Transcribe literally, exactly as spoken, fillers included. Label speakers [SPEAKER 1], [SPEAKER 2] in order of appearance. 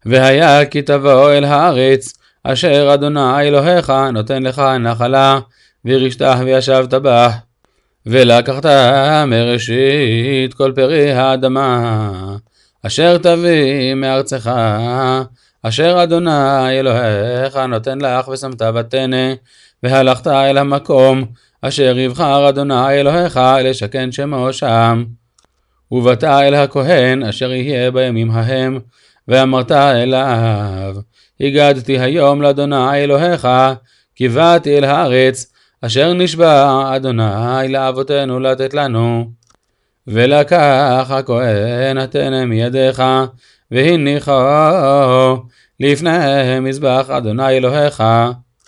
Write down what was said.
[SPEAKER 1] והיה כי תבוא אל הארץ, אשר אדוני אלוהיך נותן לך נחלה, וירשתה וישבת בה. ולקחת מראשית כל פרי האדמה, אשר תביא מארצך, אשר אדוני אלוהיך נותן לך, ושמת בתנה, והלכת אל המקום, אשר יבחר אדוני אלוהיך לשכן שמו שם. ובאת אל הכהן, אשר יהיה בימים ההם, ואמרת אליו, הגדתי היום לאדוני אלוהיך, כי באתי אל הארץ, אשר נשבע אדוני לאבותינו לתת לנו. ולקח הכהן התנה מידיך, והניחו לפני מזבח אדוני אלוהיך,